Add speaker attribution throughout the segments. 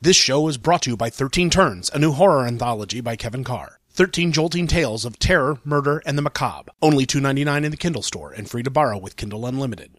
Speaker 1: This show is brought to you by 13 Turns, a new horror anthology by Kevin Carr. 13 jolting tales of terror, murder, and the macabre. Only $2.99 in the Kindle store and free to borrow with Kindle Unlimited.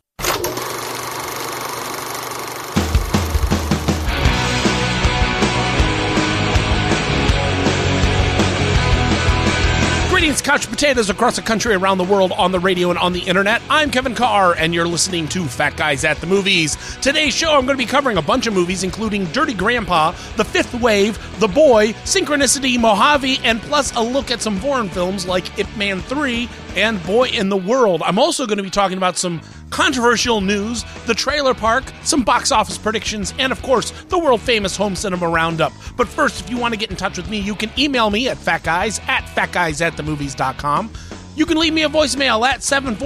Speaker 1: Greetings, couch potatoes across the country, around the world, on the radio and on the internet. I'm Kevin Carr, and you're listening to Fat Guys at the Movies. Today's show, I'm going to be covering a bunch of movies, including Dirty Grandpa, The Fifth Wave, The Boy, Synchronicity, Mojave, and plus a look at some foreign films like Ip Man 3 and Boy in the World. I'm also going to be talking about some controversial news, the trailer park, some box office predictions, and of course, the world-famous home cinema roundup. But first, if you want to get in touch with me, you can email me at fatguys@fatguysatthemovies.com. You can leave me a voicemail at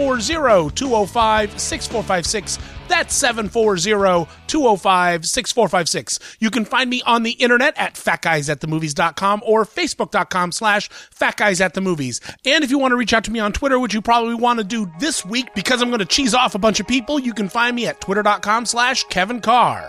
Speaker 1: 740-205-6456. That's 740-205-6456. You can find me on the internet at fatguysatthemovies.com or facebook.com/fatguysatthemovies. And if you want to reach out to me on Twitter, which you probably want to do this week because I'm going to cheese off a bunch of people, you can find me at twitter.com/Kevin Carr.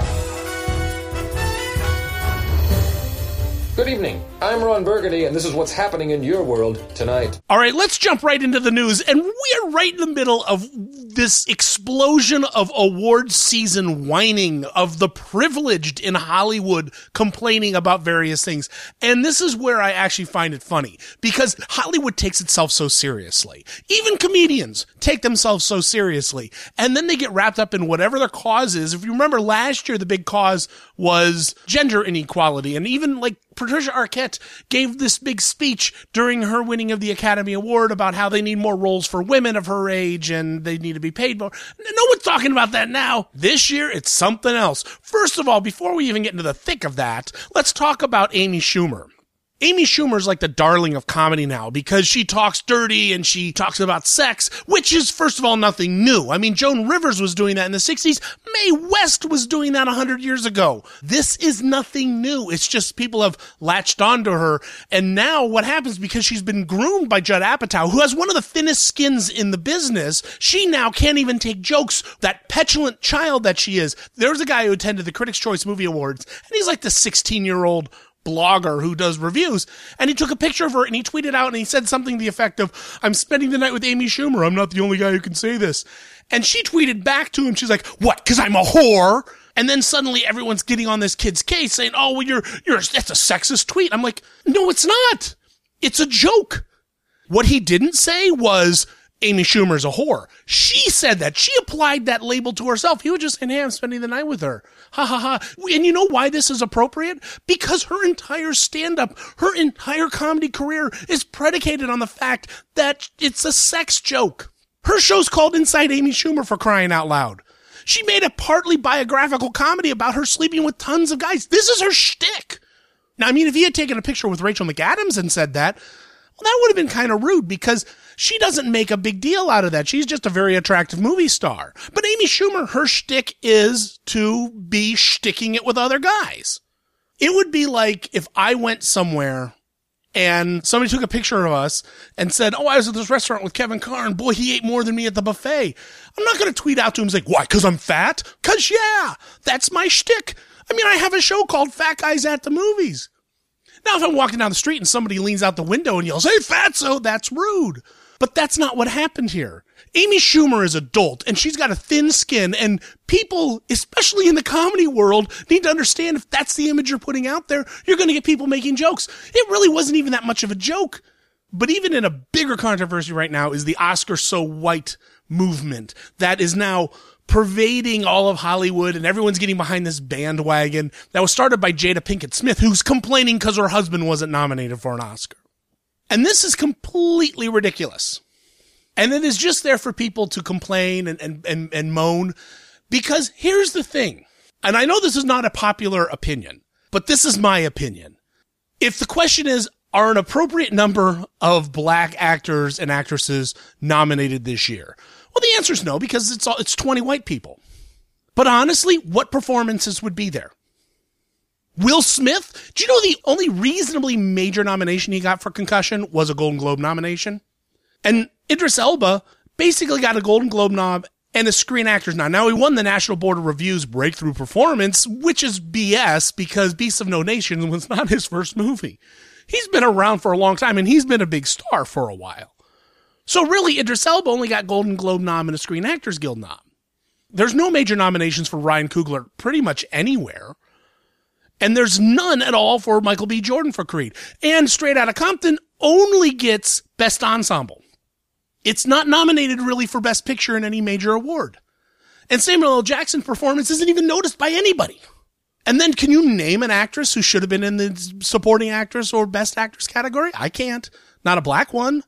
Speaker 2: Good evening. I'm Ron Burgundy, and this is what's happening in your world tonight.
Speaker 1: All right, let's jump right into the news. And we are right in the middle of this explosion of awards season whining of the privileged in Hollywood complaining about various things. And this is where I actually find it funny, because Hollywood takes itself so seriously. Even comedians take themselves so seriously. And then they get wrapped up in whatever their cause is. If you remember last year, the big cause was gender inequality. And even like Patricia Arquette gave this big speech during her winning of the Academy Award about how they need more roles for women of her age and they need to be paid more. No one's talking about that now. This year, it's something else. First of all, before we even get into the thick of that, let's talk about Amy Schumer. Amy Schumer's like the darling of comedy now because she talks dirty and she talks about sex, which is, first of all, nothing new. I mean, Joan Rivers was doing that in the 60s. Mae West was doing that 100 years ago. This is nothing new. It's just people have latched onto her. And now what happens, because she's been groomed by Judd Apatow, who has one of the thinnest skins in the business, she now can't even take jokes. That petulant child that she is. There's a guy who attended the Critics' Choice Movie Awards, and he's like the 16-year-old blogger who does reviews, and he took a picture of her and he tweeted out and he said something to the effect of, "I'm spending the night with Amy Schumer. I'm not the only guy who can say this." And she tweeted back to him, she's like, "What, because I'm a whore?" And then suddenly everyone's getting on this kid's case saying, "Oh, well, that's a sexist tweet." I'm like, no, it's not. It's a joke. What he didn't say was, Amy Schumer's a whore. She said that. She applied that label to herself. He was just saying, "Hey, I'm spending the night with her." Ha ha ha. And you know why this is appropriate? Because her entire stand-up, her entire comedy career is predicated on the fact that it's a sex joke. Her show's called Inside Amy Schumer, for crying out loud. She made a partly biographical comedy about her sleeping with tons of guys. This is her shtick. Now, I mean, if he had taken a picture with Rachel McAdams and said that, well, that would have been kind of rude because she doesn't make a big deal out of that. She's just a very attractive movie star. But Amy Schumer, her shtick is to be shticking it with other guys. It would be like if I went somewhere and somebody took a picture of us and said, "Oh, I was at this restaurant with Kevin Carr and boy, he ate more than me at the buffet." I'm not going to tweet out to him and say, "Why? Because I'm fat?" Because yeah, that's my shtick. I mean, I have a show called Fat Guys at the Movies. Now, if I'm walking down the street and somebody leans out the window and yells, "Hey, fatso," that's rude. But that's not what happened here. Amy Schumer is a dolt, and she's got a thin skin, and people, especially in the comedy world, need to understand if that's the image you're putting out there, you're going to get people making jokes. It really wasn't even that much of a joke. But even in a bigger controversy right now is the Oscar So White movement that is now pervading all of Hollywood, and everyone's getting behind this bandwagon that was started by Jada Pinkett Smith, who's complaining because her husband wasn't nominated for an Oscar. And this is completely ridiculous. And it is just there for people to complain and moan, because here's the thing. And I know this is not a popular opinion, but this is my opinion. If the question is, are an appropriate number of black actors and actresses nominated this year? Well, the answer is no, because it's 20 white people. But honestly, what performances would be there? Will Smith, do you know the only reasonably major nomination he got for Concussion was a Golden Globe nomination? And Idris Elba basically got a Golden Globe and the Screen Actors Nod. Now, he won the National Board of Review's Breakthrough Performance, which is BS because Beasts of No Nation was not his first movie. He's been around for a long time, and he's been a big star for a while. So really, Idris Elba only got Golden Globe nom and a Screen Actors Guild nom. There's no major nominations for Ryan Coogler pretty much anywhere. And there's none at all for Michael B. Jordan for Creed. And Straight Outta Compton only gets Best Ensemble. It's not nominated really for Best Picture in any major award. And Samuel L. Jackson's performance isn't even noticed by anybody. And then can you name an actress who should have been in the supporting actress or Best Actress category? I can't. Not a black one.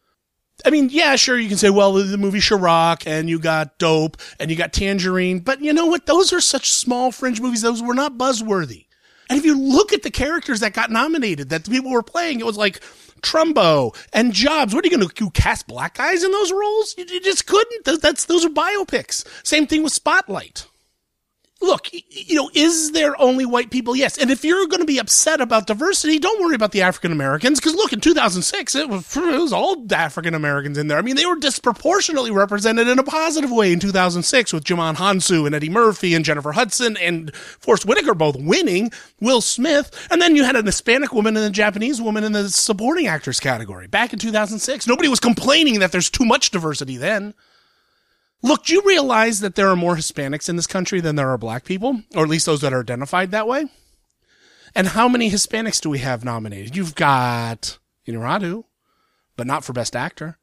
Speaker 1: I mean, yeah, sure, you can say, well, the movie Chirac, and you got Dope, and you got Tangerine. But you know what? Those are such small fringe movies. Those were not buzzworthy. And if you look at the characters that got nominated, that the people were playing, it was like Trumbo and Jobs. What are you going to cast black guys in those roles? You just couldn't. Those are biopics. Same thing with Spotlight. Look, is there only white people? Yes. And if you're going to be upset about diversity, don't worry about the African Americans. Because look, in 2006, it was all African Americans in there. I mean, they were disproportionately represented in a positive way in 2006 with Djimon Hounsou and Eddie Murphy and Jennifer Hudson and Forrest Whitaker both winning, Will Smith. And then you had an Hispanic woman and a Japanese woman in the supporting actors category back in 2006. Nobody was complaining that there's too much diversity then. Look, do you realize that there are more Hispanics in this country than there are black people? Or at least those that are identified that way? And how many Hispanics do we have nominated? You've got Inarritu, but not for Best Actor.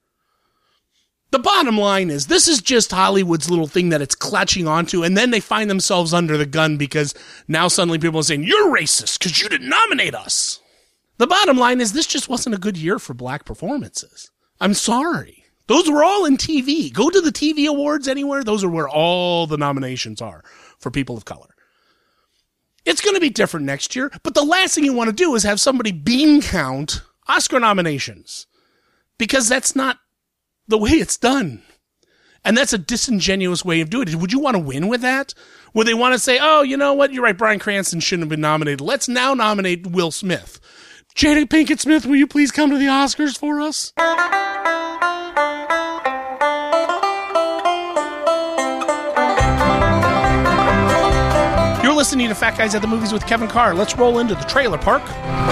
Speaker 1: The bottom line is, this is just Hollywood's little thing that it's clutching onto, and then they find themselves under the gun because now suddenly people are saying, you're racist because you didn't nominate us. The bottom line is, this just wasn't a good year for black performances. I'm sorry. Those were all in TV. Go to the TV awards anywhere. Those are where all the nominations are for people of color. It's going to be different next year, but the last thing you want to do is have somebody bean count Oscar nominations because that's not the way it's done. And that's a disingenuous way of doing it. Would you want to win with that? Would they want to say, oh, you know what? You're right. Bryan Cranston shouldn't have been nominated. Let's now nominate Will Smith. Jada Pinkett Smith, will you please come to the Oscars for us? You're listening to Fat Guys at the Movies with Kevin Carr. Let's roll into the trailer park.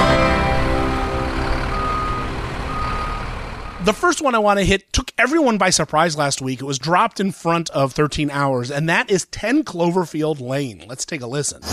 Speaker 1: The first one I want to hit took everyone by surprise last week. It was dropped in front of 13 Hours, and that is 10 Cloverfield Lane. Let's take a listen.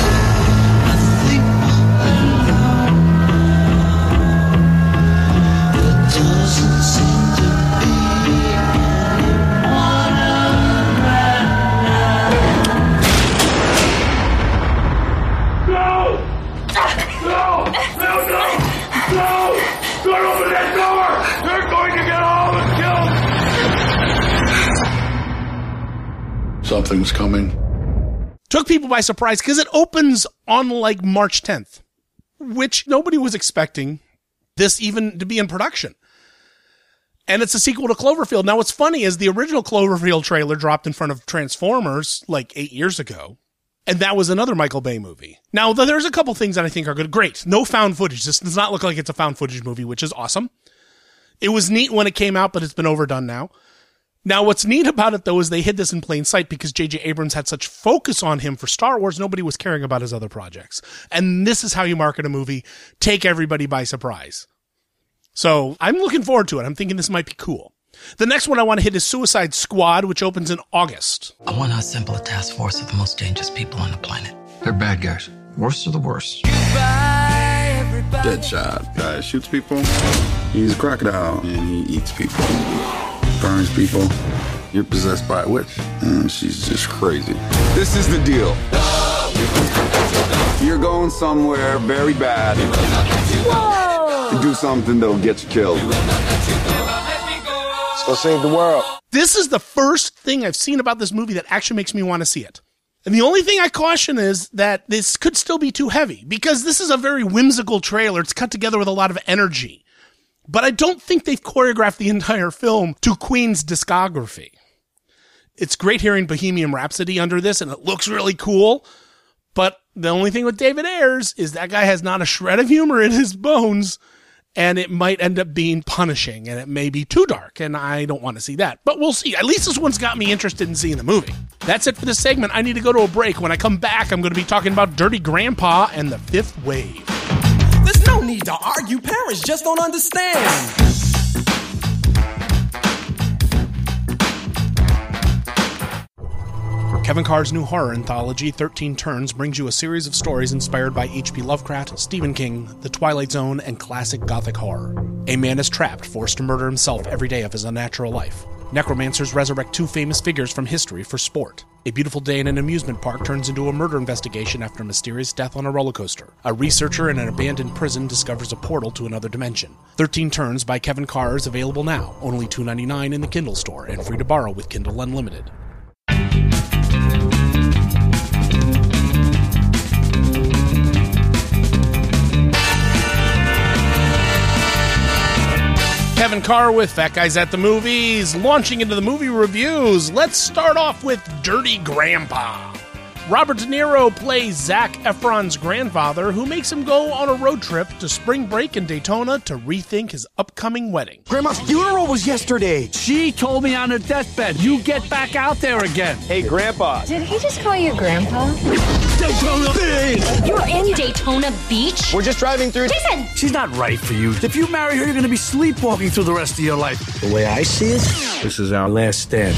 Speaker 3: Something's coming.
Speaker 1: Took people by surprise because it opens on like March 10th, which nobody was expecting this even to be in production. And it's a sequel to Cloverfield. Now, what's funny is the original Cloverfield trailer dropped in front of Transformers like 8 years ago. And that was another Michael Bay movie. Now, there's a couple things that I think are good. Great. No found footage. This does not look like it's a found footage movie, which is awesome. It was neat when it came out, but it's been overdone now. Now, what's neat about it, though, is they hid this in plain sight because J.J. Abrams had such focus on him for Star Wars, nobody was caring about his other projects. And this is how you market a movie. Take everybody by surprise. So I'm looking forward to it. I'm thinking this might be cool. The next one I want to hit is Suicide Squad, which opens in August.
Speaker 4: I want to assemble a task force of the most dangerous people on the planet.
Speaker 3: They're bad guys.
Speaker 4: Worst of the worst.
Speaker 3: Deadshot. Guy shoots people. He's a crocodile and he eats people. Burns people. You're possessed by a witch. And she's just crazy. This is the deal. You're going somewhere very bad. Whoa! To do something that'll get you killed. Let's go save the world.
Speaker 1: This is the first thing I've seen about this movie that actually makes me want to see it. And the only thing I caution is that this could still be too heavy because this is a very whimsical trailer. It's cut together with a lot of energy. But I don't think they've choreographed the entire film to Queen's discography. It's great hearing Bohemian Rhapsody under this, and it looks really cool. But the only thing with David Ayers is that guy has not a shred of humor in his bones, and it might end up being punishing, and it may be too dark, and I don't want to see that. But we'll see. At least this one's got me interested in seeing the movie. That's it for this segment. I need to go to a break. When I come back, I'm going to be talking about Dirty Grandpa and the Fifth Wave.
Speaker 5: There's no need to argue. Parents just don't understand.
Speaker 1: Kevin Carr's new horror anthology, 13 Turns, brings you a series of stories inspired by H.P. Lovecraft, Stephen King, The Twilight Zone, and classic gothic horror. A man is trapped, forced to murder himself every day of his unnatural life. Necromancers resurrect two famous figures from history for sport. A beautiful day in an amusement park turns into a murder investigation after a mysterious death on a roller coaster. A researcher in an abandoned prison discovers a portal to another dimension. 13 Turns by Kevin Carr is available now, only $2.99 in the Kindle store, and free to borrow with Kindle Unlimited. Kevin Carr with Fat Guys at the Movies, launching into the movie reviews. Let's start off with Dirty Grandpa. Robert De Niro plays Zac Efron's grandfather, who makes him go on a road trip to spring break in Daytona to rethink his upcoming wedding.
Speaker 6: Grandma's funeral was yesterday.
Speaker 7: She told me on her deathbed, you get back out there again.
Speaker 6: Hey, Grandpa.
Speaker 8: Did he just call you Grandpa?
Speaker 6: Daytona Beach!
Speaker 8: You're in Daytona Beach?
Speaker 6: We're just driving through.
Speaker 8: Jason!
Speaker 7: She's not right for you. If you marry her, you're going to be sleepwalking through the rest of your life.
Speaker 6: The way I see it, this is our last stand.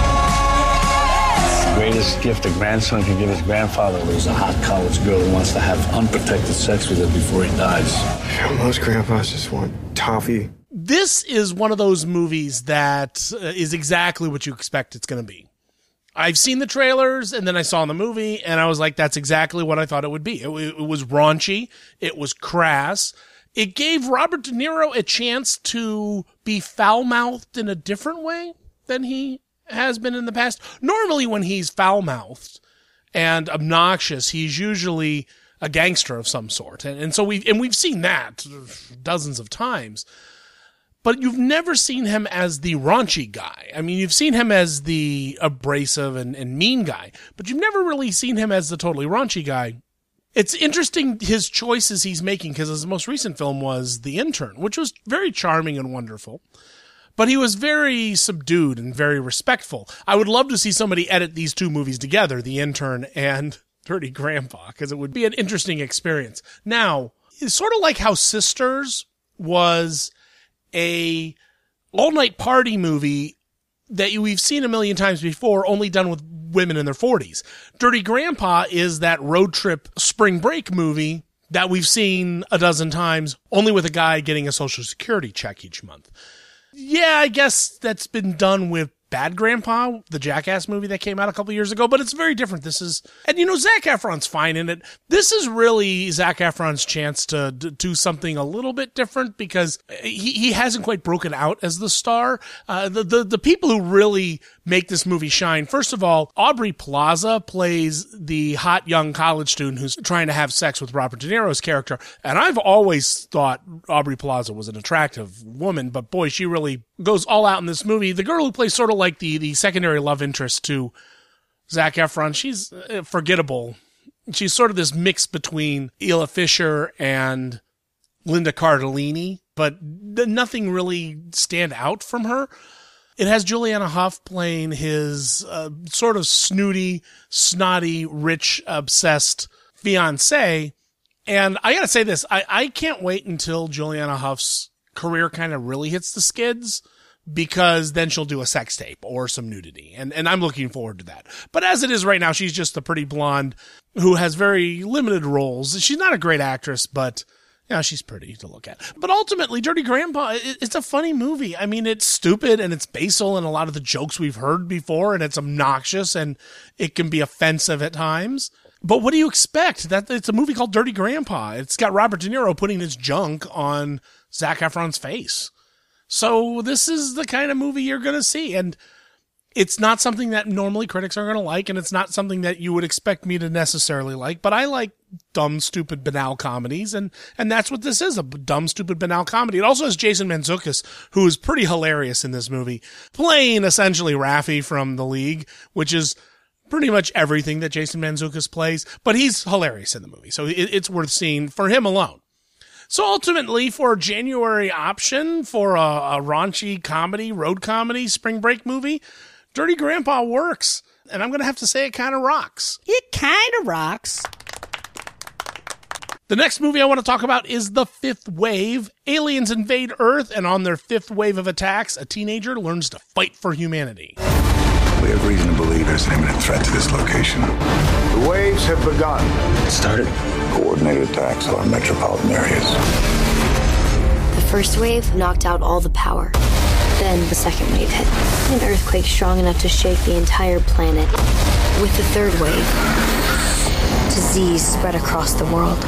Speaker 9: The greatest gift a grandson can give his grandfather is a hot college girl who wants to have unprotected sex with him before he dies.
Speaker 6: Most grandpas just want toffee.
Speaker 1: This is one of those movies that is exactly what you expect it's going to be. I've seen the trailers, and then I saw the movie, and I was like, that's exactly what I thought it would be. It was raunchy. It was crass. It gave Robert De Niro a chance to be foul-mouthed in a different way than he has been in the past. Normally when he's foul-mouthed and obnoxious, he's usually a gangster of some sort. And so we've seen that dozens of times. But you've never seen him as the raunchy guy. I mean, you've seen him as the abrasive and mean guy, but you've never really seen him as the totally raunchy guy. It's interesting his choices he's making, because his most recent film was The Intern, which was very charming and wonderful. But he was very subdued and very respectful. I would love to see somebody edit these two movies together, The Intern and Dirty Grandpa, because it would be an interesting experience. Now, it's sort of like how Sisters was a all-night party movie that we've seen a million times before, only done with women in their 40s. Dirty Grandpa is that road trip spring break movie that we've seen a dozen times, only with a guy getting a Social Security check each month. Yeah, I guess that's been done with Bad Grandpa, the Jackass movie that came out a couple years ago, but it's very different. This is, and Zac Efron's fine in it. This is really Zac Efron's chance to do something a little bit different, because he hasn't quite broken out as the star. The people who really make this movie shine, first of all, Aubrey Plaza plays the hot young college student who's trying to have sex with Robert De Niro's character. And I've always thought Aubrey Plaza was an attractive woman, but boy, she really goes all out in this movie. The girl who plays sort of like the secondary love interest to Zac Efron, she's forgettable. She's sort of this mix between Isla Fisher and Linda Cardellini, but nothing really stand out from her. It has Juliana Hough playing his sort of snooty, snotty, rich, obsessed fiancé. And I gotta say this, I can't wait until Juliana Hough's career kind of really hits the skids, because then she'll do a sex tape or some nudity. And I'm looking forward to that. But as it is right now, she's just a pretty blonde who has very limited roles. She's not a great actress, but yeah, she's pretty to look at. But ultimately, Dirty Grandpa, it's a funny movie. I mean, it's stupid and it's basal in a lot of the jokes we've heard before, and it's obnoxious and it can be offensive at times. But what do you expect? That it's a movie called Dirty Grandpa. It's got Robert De Niro putting his junk on Zac Efron's face. So this is the kind of movie you're going to see. And it's not something that normally critics are going to like, and it's not something that you would expect me to necessarily like. But I like dumb, stupid, banal comedies, and that's what this is, a dumb, stupid, banal comedy. It also has Jason Mantzoukas, who is pretty hilarious in this movie, playing essentially Raffi from The League, which is pretty much everything that Jason Mantzoukas plays, but he's hilarious in the movie. So it's worth seeing for him alone. So ultimately, for a January option for a raunchy comedy, road comedy, spring break movie, Dirty Grandpa works. And I'm going to have to say it kind of rocks.
Speaker 10: It kind of rocks.
Speaker 1: The next movie I want to talk about is The Fifth Wave. Aliens invade Earth, and on their fifth wave of attacks, a teenager learns to fight for humanity.
Speaker 3: We have reason to believe there's an imminent threat to this location.
Speaker 6: The waves have begun.
Speaker 3: It started coordinated attacks on metropolitan areas.
Speaker 11: The first wave knocked out all the power. Then the second wave hit. An earthquake strong enough to shake the entire planet. With the third wave, disease spread across the world.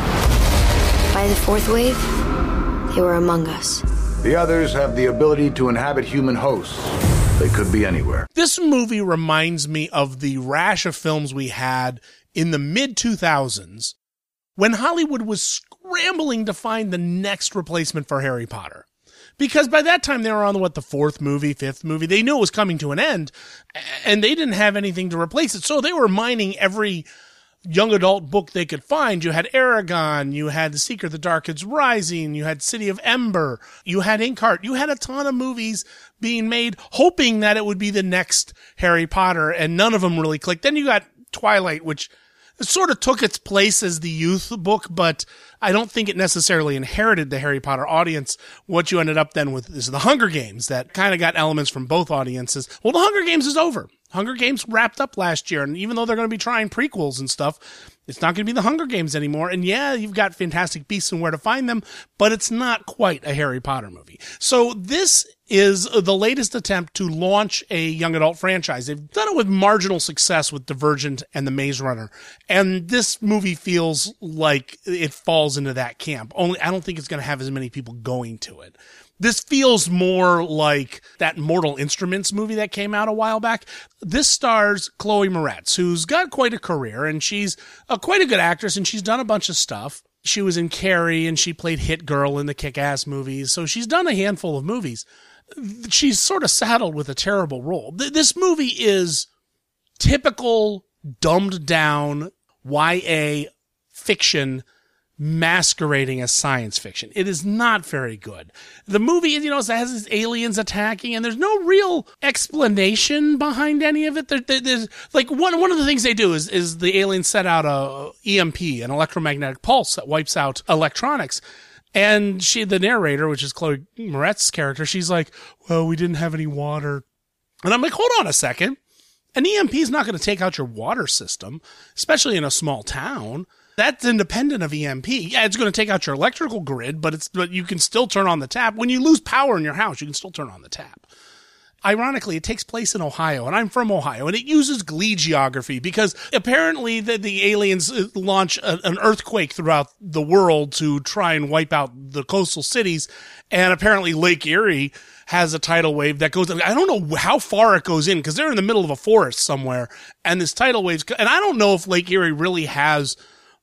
Speaker 11: By the fourth wave, they were among us.
Speaker 6: The others have the ability to inhabit human hosts. They could be anywhere.
Speaker 1: This movie reminds me of the rash of films we had in the mid-2000s when Hollywood was scrambling to find the next replacement for Harry Potter. Because by that time, they were on, the fourth movie, fifth movie. They knew it was coming to an end, and they didn't have anything to replace it. So they were mining every young adult book they could find. You had Eragon, you had The Secret, The Dark is Rising, you had City of Ember, you had Inkheart, you had a ton of movies being made, hoping that it would be the next Harry Potter, and none of them really clicked. Then you got Twilight, which sort of took its place as the youth book, but I don't think it necessarily inherited the Harry Potter audience. What you ended up then with is The Hunger Games, that kind of got elements from both audiences. Well, The Hunger Games is over. Hunger Games wrapped up last year, and even though they're going to be trying prequels and stuff, it's not going to be The Hunger Games anymore. And yeah, you've got Fantastic Beasts and Where to Find Them, but it's not quite a Harry Potter movie. So this is the latest attempt to launch a young adult franchise. They've done it with marginal success with Divergent and The Maze Runner, and this movie feels like it falls into that camp. Only I don't think it's going to have as many people going to it. This feels more like that Mortal Instruments movie that came out a while back. This stars Chloe Moretz, who's got quite a career, and she's quite a good actress, and she's done a bunch of stuff. She was in Carrie, and she played Hit Girl in the Kick-Ass movies, so she's done a handful of movies. She's sort of saddled with a terrible role. This movie is typical, dumbed-down YA fiction masquerading as science fiction. It is not very good. The movie, has these aliens attacking, and there's no real explanation behind any of it. There's like one of the things they do is the aliens set out a EMP, an electromagnetic pulse that wipes out electronics. And the narrator, which is Chloe Moretz's character, she's like, well, we didn't have any water. And I'm like, hold on a second. An EMP is not going to take out your water system, especially in a small town. That's independent of EMP. Yeah, it's going to take out your electrical grid, but you can still turn on the tap. When you lose power in your house, you can still turn on the tap. Ironically, it takes place in Ohio, and I'm from Ohio, and it uses Glee geography because apparently the aliens launch an earthquake throughout the world to try and wipe out the coastal cities, and apparently Lake Erie has a tidal wave that goes, I don't know how far it goes in because they're in the middle of a forest somewhere, and this tidal wave, and I don't know if Lake Erie really has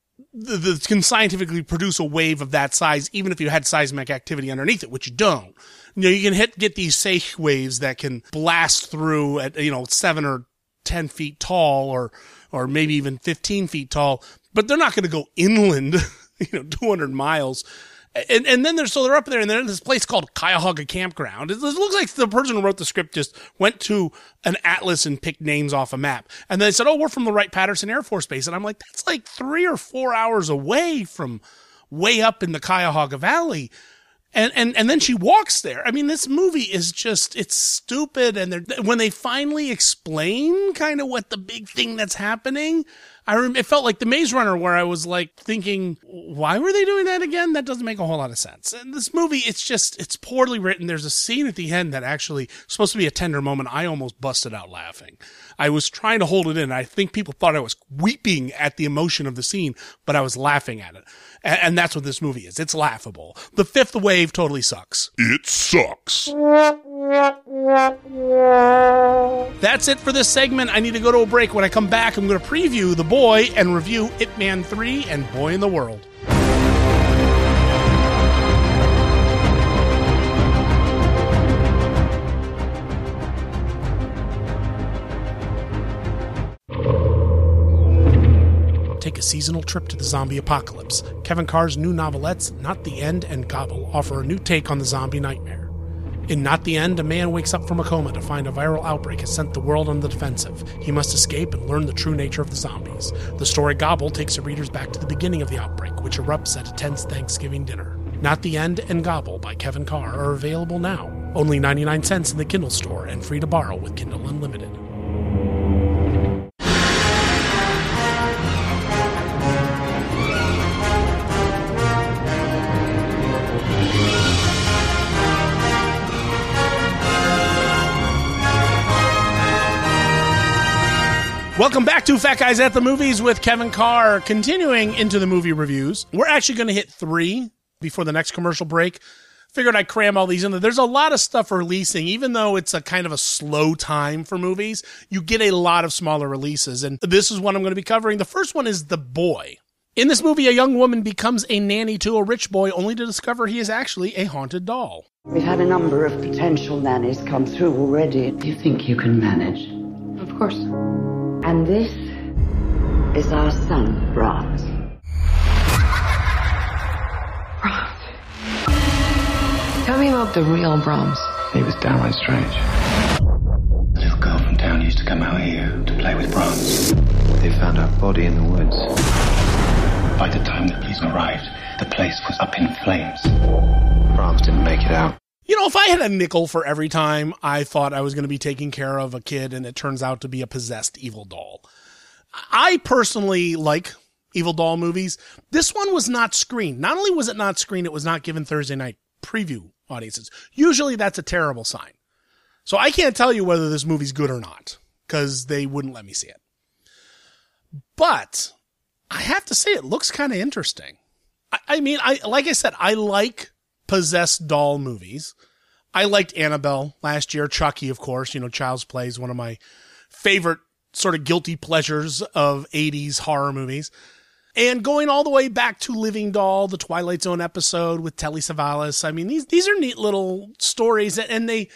Speaker 1: can scientifically produce a wave of that size, even if you had seismic activity underneath it, which you don't. You can get these Seich waves that can blast through at 7 or 10 feet tall, or maybe even 15 feet tall, but they're not going to go inland, 200 miles. And then they're up there, and they're in this place called Cuyahoga Campground. It looks like the person who wrote the script just went to an atlas and picked names off a map. And then they said, oh, we're from the Wright-Patterson Air Force Base. And I'm like, that's like 3 or 4 hours away from way up in the Cuyahoga Valley. And then she walks there. I mean, this movie is just, it's stupid. And when they finally explain kind of what the big thing that's happening, it felt like The Maze Runner, where I was like thinking, why were they doing that again? That doesn't make a whole lot of sense. And this movie, it's poorly written. There's a scene at the end that actually is supposed to be a tender moment. I almost busted out laughing. I was trying to hold it in. I think people thought I was weeping at the emotion of the scene, but I was laughing at it. And that's what this movie is. It's laughable. The Fifth Wave totally sucks.
Speaker 12: It sucks.
Speaker 1: That's it for this segment. I need to go to a break. When I come back, I'm going to preview The Boy and review Ip Man 3 and Boy in the World. take a seasonal trip to the zombie apocalypse. Kevin Carr's new novelettes, Not the End and Gobble, offer a new take on the zombie nightmare. In Not the End, a man wakes up from a coma to find a viral outbreak has sent the world on the defensive. He must escape and learn the true nature of the zombies. The story Gobble takes the readers back to the beginning of the outbreak, which erupts at a tense Thanksgiving dinner. Not the End and Gobble by Kevin Carr are available now. Only 99 cents in the Kindle store and free to borrow with Kindle Unlimited. Welcome back to Fat Guys at the Movies with Kevin Carr. Continuing into the movie reviews, we're actually going to hit 3 before the next commercial break. Figured I'd cram all these in there. There's a lot of stuff releasing, even though it's a kind of a slow time for movies. You get a lot of smaller releases, and this is what I'm going to be covering. The first one is The Boy. In this movie, a young woman becomes a nanny to a rich boy, only to discover he is actually a haunted doll.
Speaker 10: We've had a number of potential nannies come through already.
Speaker 4: You think you can manage?
Speaker 10: Of course. And this is our son, Brahms.
Speaker 4: Brahms. Tell me about the real Brahms.
Speaker 9: He was downright strange. A little girl from town used to come out here to play with Brahms.
Speaker 12: They found her body in the woods.
Speaker 9: By the time the police arrived, the place was up in flames.
Speaker 12: Brahms didn't make it out.
Speaker 1: You know, if I had a nickel for every time I thought I was going to be taking care of a kid and it turns out to be a possessed evil doll. I personally like evil doll movies. This one was not screened. Not only was it not screened, it was not given Thursday night preview audiences. Usually that's a terrible sign. So I can't tell you whether this movie's good or not because they wouldn't let me see it. But I have to say it looks kind of interesting. I mean, like I said, I like possessed doll movies. I liked Annabelle last year. Chucky, of course, Child's Play is one of my favorite sort of guilty pleasures of 80s horror movies. And going all the way back to Living Doll, the Twilight Zone episode with Telly Savalas. I mean, these are neat little stories, and they,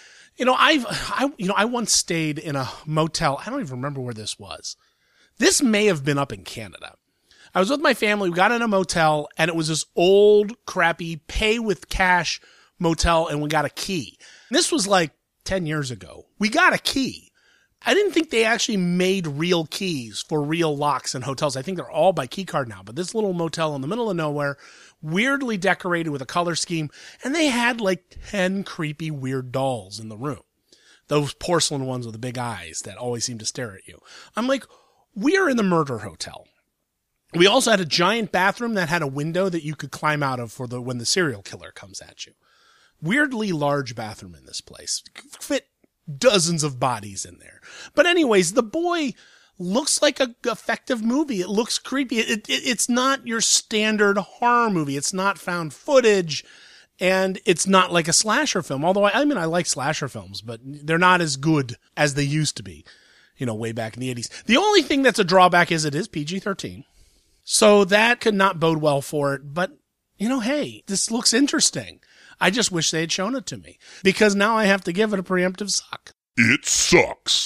Speaker 1: I once stayed in a motel. I don't even remember where this was. This may have been up in Canada. I was with my family. We got in a motel, and it was this old, crappy, pay with cash motel, and we got a key. This was like 10 years ago. We got a key. I didn't think they actually made real keys for real locks in hotels. I think they're all by key card now. But this little motel in the middle of nowhere, weirdly decorated with a color scheme, and they had like 10 creepy, weird dolls in the room. Those porcelain ones with the big eyes that always seem to stare at you. I'm like, we are in the murder hotel. We also had a giant bathroom that had a window that you could climb out of for when the serial killer comes at you. Weirdly large bathroom in this place. Fit dozens of bodies in there. But anyways, The Boy looks like a effective movie. It looks creepy. It's not your standard horror movie. It's not found footage, and it's not like a slasher film. Although, I like slasher films, but they're not as good as they used to be, way back in the 80s. The only thing that's a drawback is it is PG-13. So that could not bode well for it. But, hey, this looks interesting. I just wish they had shown it to me, because now I have to give it a preemptive suck.
Speaker 13: It sucks.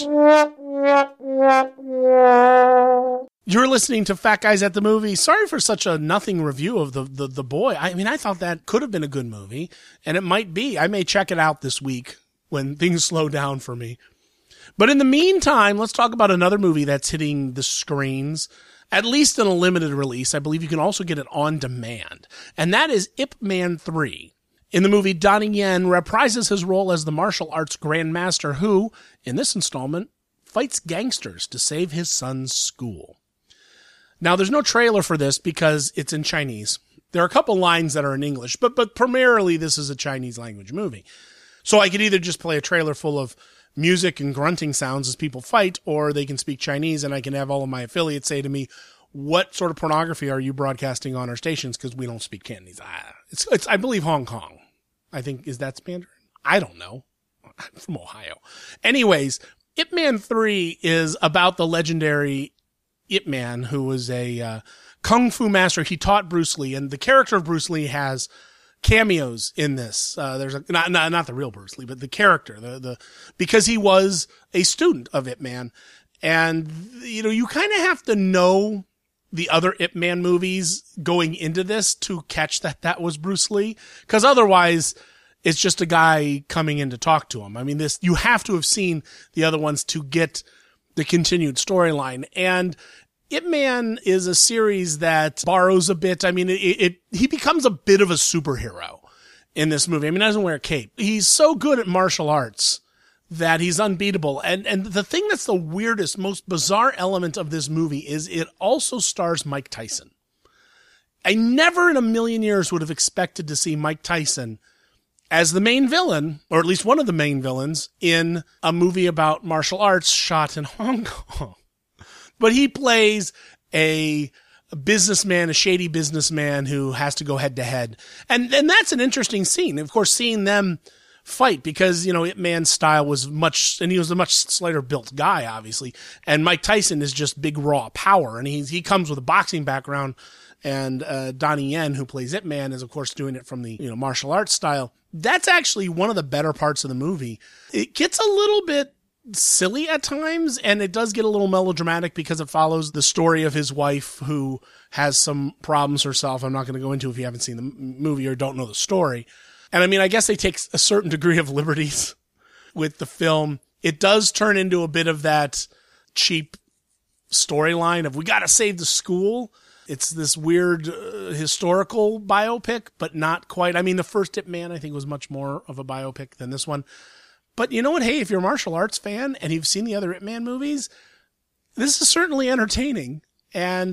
Speaker 1: You're listening to Fat Guys at the Movies. Sorry for such a nothing review of the Boy. I mean, I thought that could have been a good movie, and it might be. I may check it out this week when things slow down for me. But in the meantime, let's talk about another movie that's hitting the screens, at least in a limited release. I believe you can also get it on demand, and that is Ip Man 3. In the movie, Donnie Yen reprises his role as the martial arts grandmaster who, in this installment, fights gangsters to save his son's school. Now, there's no trailer for this because it's in Chinese. There are a couple lines that are in English, but primarily this is a Chinese language movie. So I could either just play a trailer full of music and grunting sounds as people fight, or they can speak Chinese and I can have all of my affiliates say to me, what sort of pornography are you broadcasting on our stations? Because we don't speak Cantonese. It's I believe, Hong Kong. I think, is that Mandarin? I don't know. I'm from Ohio. Anyways, Ip Man 3 is about the legendary Ip Man, who was a kung fu master. He taught Bruce Lee, and the character of Bruce Lee has cameos in this. There's not the real Bruce Lee, but the character, because he was a student of Ip Man. And, you kind of have to know the other Ip Man movies going into this to catch that was Bruce Lee. Because otherwise, it's just a guy coming in to talk to him. I mean, you have to have seen the other ones to get the continued storyline. And Ip Man is a series that borrows a bit. I mean, he becomes a bit of a superhero in this movie. I mean, he doesn't wear a cape. He's so good at martial arts that he's unbeatable. And the thing that's the weirdest, most bizarre element of this movie is it also stars Mike Tyson. I never in a million years would have expected to see Mike Tyson as the main villain, or at least one of the main villains, in a movie about martial arts shot in Hong Kong. But he plays a businessman, a shady businessman who has to go head to head. And that's an interesting scene. Of course, seeing them fight because, Ip Man's style was and he was a much slighter built guy, obviously. And Mike Tyson is just big raw power. And he comes with a boxing background. And Donnie Yen, who plays Ip Man, is of course doing it from the martial arts style. That's actually one of the better parts of the movie. It gets a little bit silly at times, and it does get a little melodramatic because it follows the story of his wife who has some problems herself. I'm not going to go into if you haven't seen the movie or don't know the story. And I mean, I guess they take a certain degree of liberties with the film. It does turn into a bit of that cheap storyline of we got to save the school. It's this weird historical biopic, but not quite. I mean, the first Ip Man, I think, was much more of a biopic than this one. But you know what? Hey, if you're a martial arts fan and you've seen the other Ip Man movies, this is certainly entertaining. And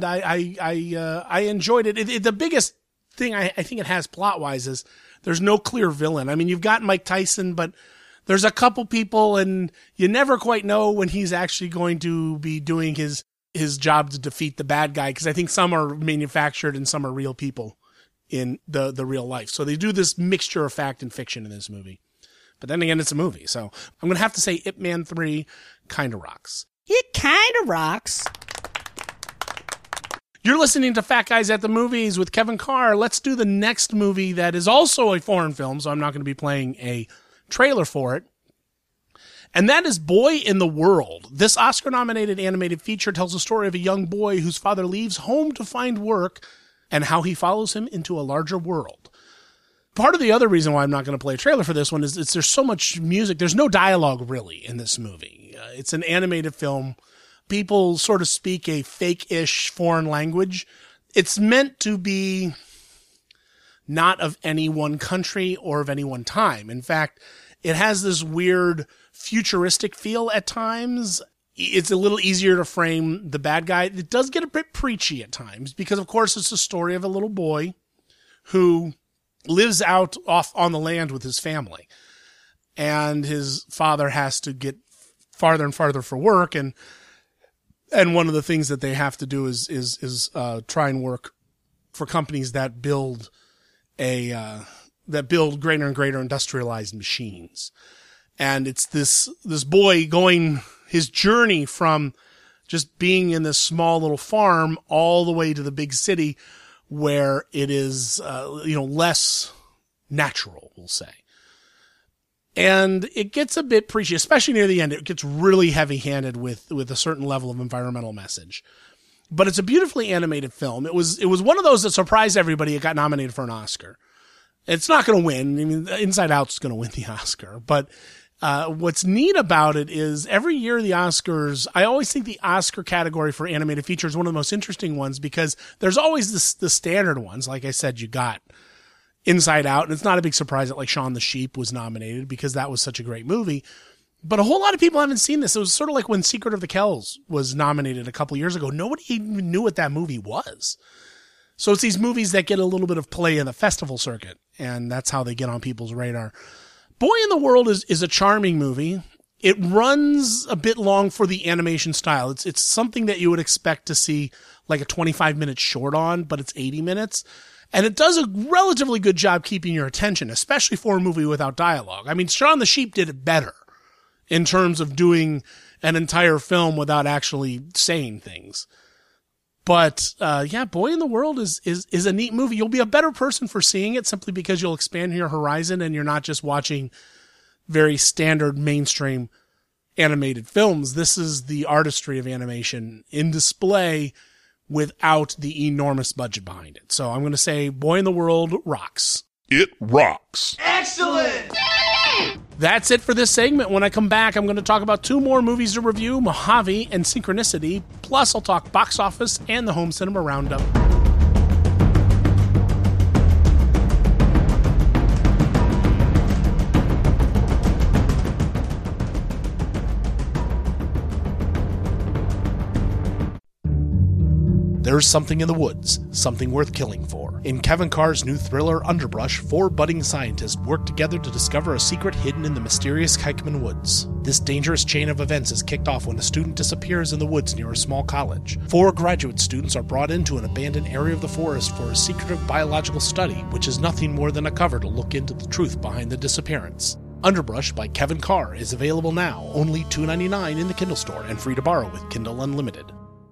Speaker 1: I enjoyed it. The biggest thing I think it has plot-wise is there's no clear villain. I mean, you've got Mike Tyson, but there's a couple people, and you never quite know when he's actually going to be doing his job to defeat the bad guy, because I think some are manufactured and some are real people in the real life. So they do this mixture of fact and fiction in this movie. But then again, it's a movie. So I'm going to have to say Ip Man 3 kind of rocks.
Speaker 13: It kind of rocks.
Speaker 1: You're listening to Fat Guys at the Movies with Kevin Carr. Let's do the next movie that is also a foreign film, so I'm not going to be playing a trailer for it. And that is Boy in the World. This Oscar-nominated animated feature tells the story of a young boy whose father leaves home to find work and how he follows him into a larger world. Part of the other reason why I'm not going to play a trailer for this one is there's so much music. There's no dialogue really in this movie. It's an animated film. People sort of speak a fake-ish foreign language. It's meant to be not of any one country or of any one time. In fact, it has this weird futuristic feel at times. It's a little easier to frame the bad guy. It does get a bit preachy at times because, of course, it's the story of a little boy who lives out off on the land with his family. And his father has to get farther and farther for work. And one of the things that they have to do is try and work for companies that build greater and greater industrialized machines. And it's this boy going his journey from just being in this small little farm all the way to the big city where it is, less natural, we'll say. And it gets a bit preachy, especially near the end. It gets really heavy-handed with a certain level of environmental message. But it's a beautifully animated film. It was one of those that surprised everybody. It got nominated for an Oscar. It's not going to win. I mean, Inside Out's going to win the Oscar. But what's neat about it is every year the Oscars, I always think the Oscar category for animated feature is one of the most interesting ones because there's always the standard ones. Like I said, you got Inside Out, and it's not a big surprise that like Shaun the Sheep was nominated because that was such a great movie. But a whole lot of people haven't seen this. It was sort of like when Secret of the Kells was nominated a couple years ago. Nobody even knew what that movie was. So it's these movies that get a little bit of play in the festival circuit, and that's how they get on people's radar. Boy in the World is a charming movie. It runs a bit long for the animation style. It's something that you would expect to see like a 25-minute short on, but it's 80 minutes. And it does a relatively good job keeping your attention, especially for a movie without dialogue. I mean, Shaun the Sheep did it better in terms of doing an entire film without actually saying things. But, Boy in the World is a neat movie. You'll be a better person for seeing it simply because you'll expand your horizon and you're not just watching very standard mainstream animated films. This is the artistry of animation in display without the enormous budget behind it. So I'm going to say Boy in the World rocks.
Speaker 14: It rocks.
Speaker 5: Excellent!
Speaker 1: That's it for this segment. When I come back, I'm going to talk about 2 more movies to review, Mojave and Synchronicity. Plus, I'll talk box office and the home cinema roundup. There's something in the woods, something worth killing for. In Kevin Carr's new thriller Underbrush, 4 budding scientists work together to discover a secret hidden in the mysterious Kikeman Woods. This dangerous chain of events is kicked off when a student disappears in the woods near a small college. 4 graduate students are brought into an abandoned area of the forest for a secretive biological study, which is nothing more than a cover to look into the truth behind the disappearance. Underbrush by Kevin Carr is available now, only $2.99 in the Kindle store and free to borrow with Kindle Unlimited.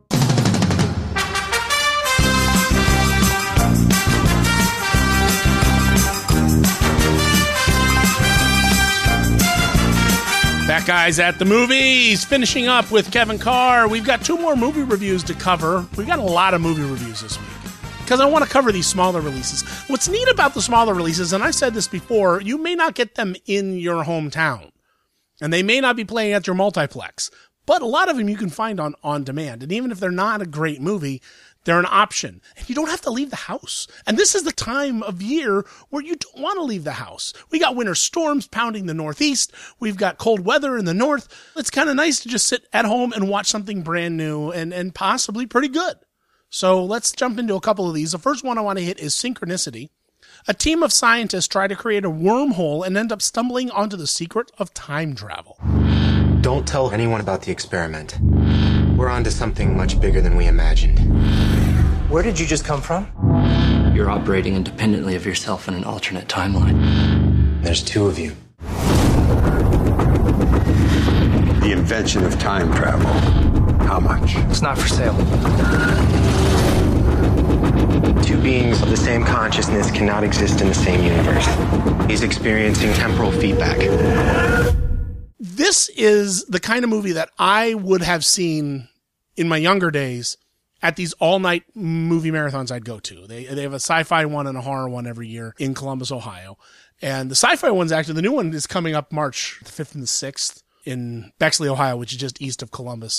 Speaker 1: Back, guys, at the movies, finishing up with Kevin Carr. We've got 2 more movie reviews to cover. We've got a lot of movie reviews this week because I want to cover these smaller releases. What's neat about the smaller releases, and I've said this before, you may not get them in your hometown, and they may not be playing at your multiplex, but a lot of them you can find on demand. And even if they're not a great movie, they're an option. And you don't have to leave the house. And this is the time of year where you don't want to leave the house. We got winter storms pounding the Northeast. We've got cold weather in the North. It's kind of nice to just sit at home and watch something brand new and possibly pretty good. So let's jump into a couple of these. The first one I want to hit is Synchronicity. A team of scientists try to create a wormhole and end up stumbling onto the secret of time travel.
Speaker 15: Don't tell anyone about the experiment. We're onto something much bigger than we imagined.
Speaker 5: Where did you just come from?
Speaker 16: You're operating independently of yourself in an alternate timeline.
Speaker 15: There's 2 of you.
Speaker 3: The invention of time travel. How much?
Speaker 5: It's not for sale.
Speaker 15: 2 beings of the same consciousness cannot exist in the same universe. He's experiencing temporal feedback.
Speaker 1: This is the kind of movie that I would have seen in my younger days at these all-night movie marathons I'd go to. They have a sci-fi one and a horror one every year in Columbus, Ohio. And the sci-fi one's actually, the new one is coming up March 5th and the 6th in Bexley, Ohio, which is just east of Columbus.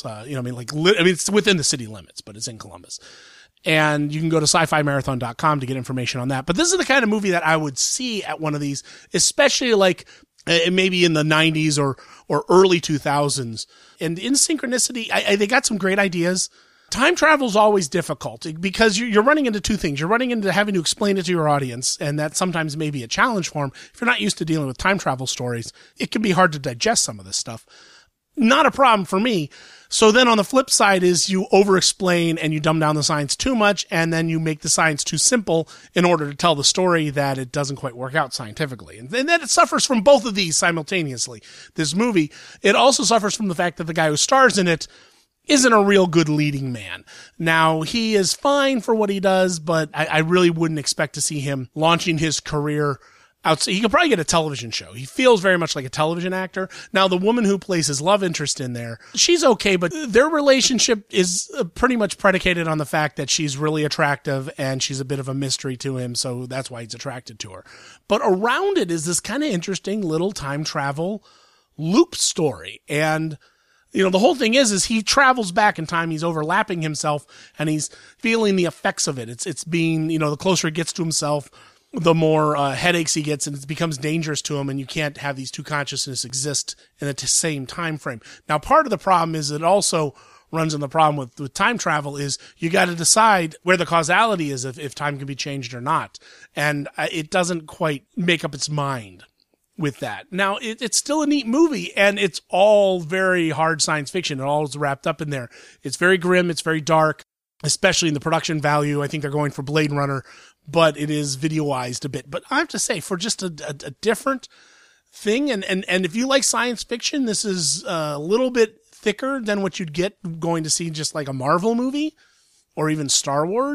Speaker 1: It's within the city limits, but it's in Columbus. And you can go to sci-fi-marathon.com to get information on that. But this is the kind of movie that I would see at one of these, especially like maybe in the 90s or early 2000s. And in Synchronicity, they got some great ideas. Time travel is always difficult because you're running into 2 things. You're running into having to explain it to your audience, and that sometimes may be a challenge for them. If you're not used to dealing with time travel stories, it can be hard to digest some of this stuff. Not a problem for me. So then on the flip side is you over-explain and you dumb down the science too much, and then you make the science too simple in order to tell the story that it doesn't quite work out scientifically. And then it suffers from both of these simultaneously. This movie, it also suffers from the fact that the guy who stars in it isn't a real good leading man. Now, he is fine for what he does, but I really wouldn't expect to see him launching his career outside. He could probably get a television show. He feels very much like a television actor. Now, the woman who plays his love interest in there, she's okay, but their relationship is pretty much predicated on the fact that she's really attractive and she's a bit of a mystery to him, so that's why he's attracted to her. But around it is this kind of interesting little time travel loop story. And the whole thing is he travels back in time. He's overlapping himself and he's feeling the effects of it. It's being, the closer he gets to himself, the more headaches he gets, and it becomes dangerous to him, and you can't have these 2 consciousnesses exist in the same time frame. Now, part of the problem is it also runs in the problem with time travel is you got to decide where the causality is if time can be changed or not. And it doesn't quite make up its mind with that. Now, it's still a neat movie, and it's all very hard science fiction. It all is wrapped up in there. It's very grim. It's very dark, especially in the production value. I think they're going for Blade Runner, but it is videoized a bit. But I have to say, for just a different thing, and if you like science fiction, this is a little bit thicker than what you'd get going to see just like a Marvel movie or even Star Wars.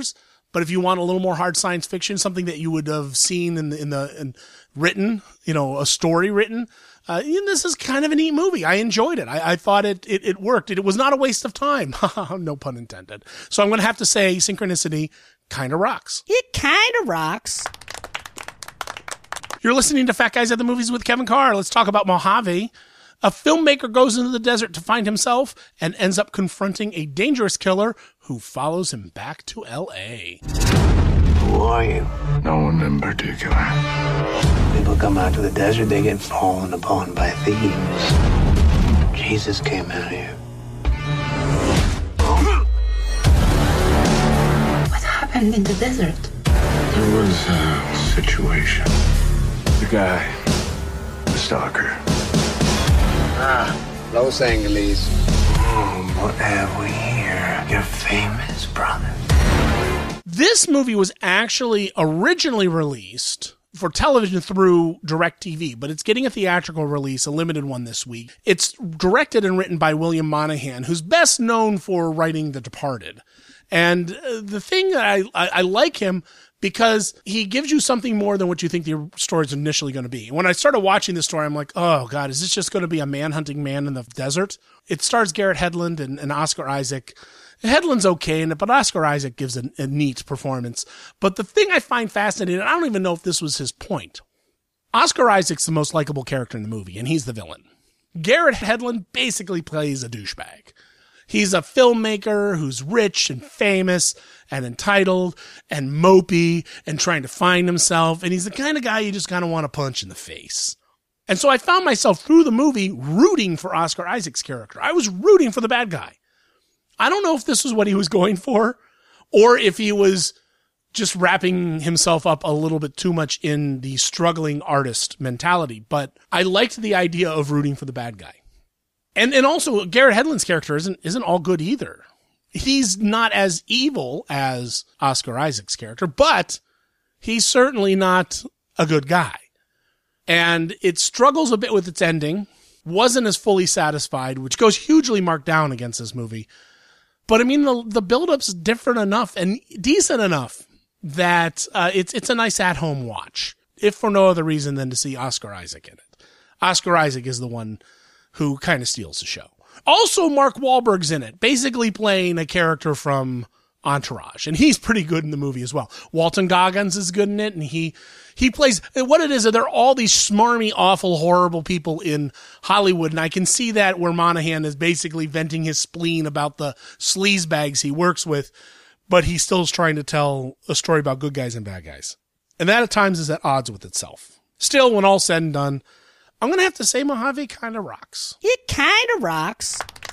Speaker 1: But if you want a little more hard science fiction, something that you would have seen in written, a story written, this is kind of a neat movie. I enjoyed it. I thought it worked. It was not a waste of time. No pun intended. So I'm going to have to say Synchronicity kind of rocks.
Speaker 13: It kind of rocks.
Speaker 1: You're listening to Fat Guys at the Movies with Kevin Carr. Let's talk about Mojave. A filmmaker goes into the desert to find himself and ends up confronting a dangerous killer who follows him back to L.A.
Speaker 9: Who are you?
Speaker 3: No one in particular.
Speaker 9: People come out to the desert, they get fallen upon by thieves. Jesus came out here.
Speaker 4: What happened in the desert?
Speaker 3: There was a situation. The guy, the stalker.
Speaker 12: Los Angeles.
Speaker 9: What have we here? Your famous brother.
Speaker 1: This movie was actually originally released for television through DirecTV, but it's getting a theatrical release, a limited one this week. It's directed and written by William Monahan, who's best known for writing The Departed. And the thing that I like him because he gives you something more than what you think the story is initially going to be. When I started watching this story, I'm like, oh, God, is this just going to be a man-hunting man in the desert? It stars Garrett Hedlund and Oscar Isaac. Hedlund's okay in it, but Oscar Isaac gives a neat performance. But the thing I find fascinating, and I don't even know if this was his point, Oscar Isaac's the most likable character in the movie, and he's the villain. Garrett Hedlund basically plays a douchebag. He's a filmmaker who's rich and famous and entitled and mopey and trying to find himself. And he's the kind of guy you just kind of want to punch in the face. And so I found myself through the movie rooting for Oscar Isaac's character. I was rooting for the bad guy. I don't know if this was what he was going for or if he was just wrapping himself up a little bit too much in the struggling artist mentality. But I liked the idea of rooting for the bad guy. And also, Garrett Hedlund's character isn't all good either. He's not as evil as Oscar Isaac's character, but he's certainly not a good guy. And it struggles a bit with its ending, wasn't as fully satisfied, which goes hugely marked down against this movie. But I mean, the build-up's different enough and decent enough that it's a nice at-home watch, if for no other reason than to see Oscar Isaac in it. Oscar Isaac is the one who kind of steals the show. Also, Mark Wahlberg's in it, basically playing a character from Entourage, and he's pretty good in the movie as well. Walton Goggins is good in it, and he plays what it is. They're all these smarmy, awful, horrible people in Hollywood, and I can see that where Monahan is basically venting his spleen about the sleazebags he works with, but he still is trying to tell a story about good guys and bad guys, and that at times is at odds with itself. Still, when all's said and done, I'm going to have to say Mojave kind of rocks.
Speaker 13: It kind of rocks.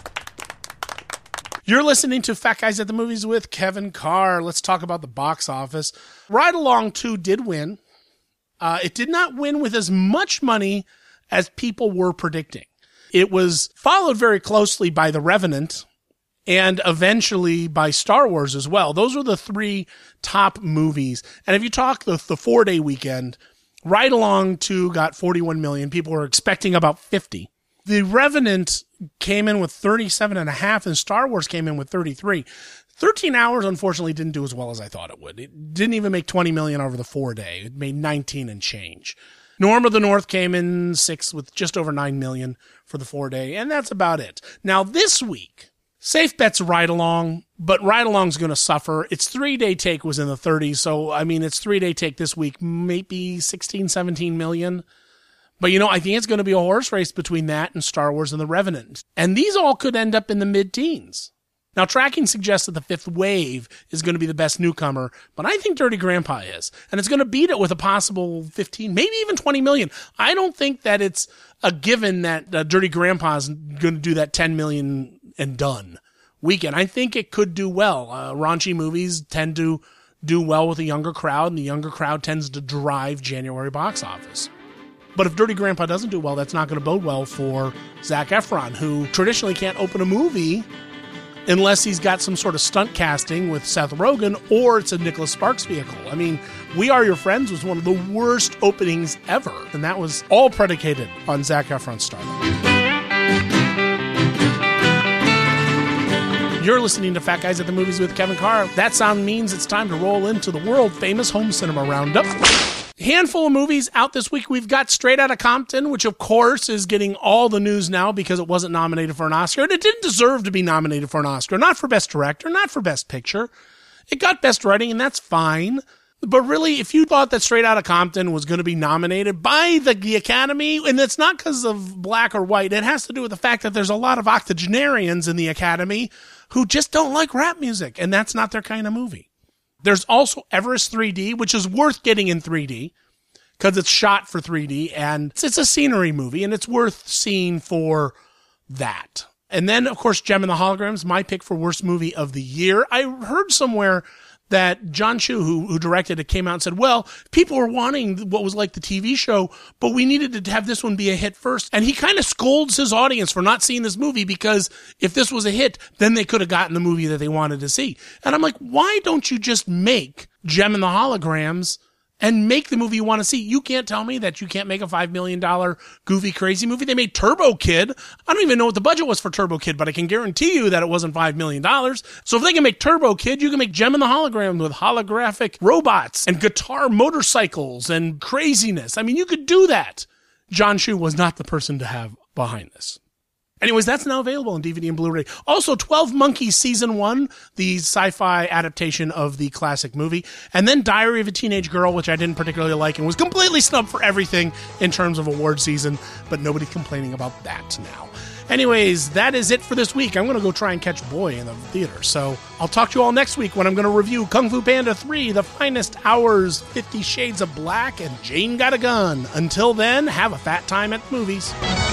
Speaker 1: You're listening to Fat Guys at the Movies with Kevin Carr. Let's talk about the box office. Ride Along 2 did win. It did not win with as much money as people were predicting. It was followed very closely by The Revenant and eventually by Star Wars as well. Those were the three top movies. And if you talk the 4-day weekend, Ride Along 2 got 41 million. People were expecting about 50. The Revenant came in with 37.5 and Star Wars came in with 33. 13 Hours, unfortunately, didn't do as well as I thought it would. It didn't even make 20 million over the 4-day. It made 19 and change. Norm of the North came in 6 with just over 9 million for the 4-day, and that's about it. Now, this week, safe bet's Ride Along, but Ride Along's going to suffer. Its 3-day take was in the 30s, so, I mean, its 3-day take this week, maybe 16, 17 million. But, I think it's going to be a horse race between that and Star Wars and The Revenant. And these all could end up in the mid-teens. Now, tracking suggests that The Fifth Wave is going to be the best newcomer, but I think Dirty Grandpa is. And it's going to beat it with a possible 15, maybe even 20 million. I don't think that it's a given that Dirty Grandpa is going to do that 10 million and done weekend. I think it could do well. Raunchy movies tend to do well with a younger crowd, and the younger crowd tends to drive January box office. But if Dirty Grandpa doesn't do well, that's not going to bode well for Zac Efron, who traditionally can't open a movie unless he's got some sort of stunt casting with Seth Rogen or it's a Nicholas Sparks vehicle. I mean, We Are Your Friends was one of the worst openings ever, and that was all predicated on Zac Efron's stardom. You're listening to Fat Guys at the Movies with Kevin Carr. That sound means it's time to roll into the world-famous home cinema roundup. Handful of movies out this week. We've got Straight Outta Compton, which of course is getting all the news now because it wasn't nominated for an Oscar, and it didn't deserve to be nominated for an Oscar. Not for Best Director, not for Best Picture. It got Best Writing, and that's fine. But really, if you thought that Straight Outta Compton was going to be nominated by the Academy, and it's not because of black or white, it has to do with the fact that there's a lot of octogenarians in the Academy who just don't like rap music, and that's not their kind of movie. There's also Everest 3D, which is worth getting in 3D because it's shot for 3D, and it's a scenery movie, and it's worth seeing for that. And then, of course, Gem and the Holograms, my pick for worst movie of the year. I heard somewhere that John Chu, who directed it, came out and said, well, people were wanting what was like the TV show, but we needed to have this one be a hit first. And he kind of scolds his audience for not seeing this movie because if this was a hit, then they could have gotten the movie that they wanted to see. And I'm like, why don't you just make Gem and the Holograms and make the movie you want to see? You can't tell me that you can't make a $5 million goofy, crazy movie. They made Turbo Kid. I don't even know what the budget was for Turbo Kid, but I can guarantee you that it wasn't $5 million. So if they can make Turbo Kid, you can make Gem and the Hologram with holographic robots and guitar motorcycles and craziness. I mean, you could do that. John Chu was not the person to have behind this. Anyways, that's now available on DVD and Blu-ray. Also, 12 Monkeys Season 1, the sci-fi adaptation of the classic movie. And then Diary of a Teenage Girl, which I didn't particularly like and was completely snubbed for everything in terms of award season. But nobody's complaining about that now. Anyways, that is it for this week. I'm going to go try and catch Boy in the theater. So I'll talk to you all next week when I'm going to review Kung Fu Panda 3, The Finest Hours, 50 Shades of Black, and Jane Got a Gun. Until then, have a fat time at the movies.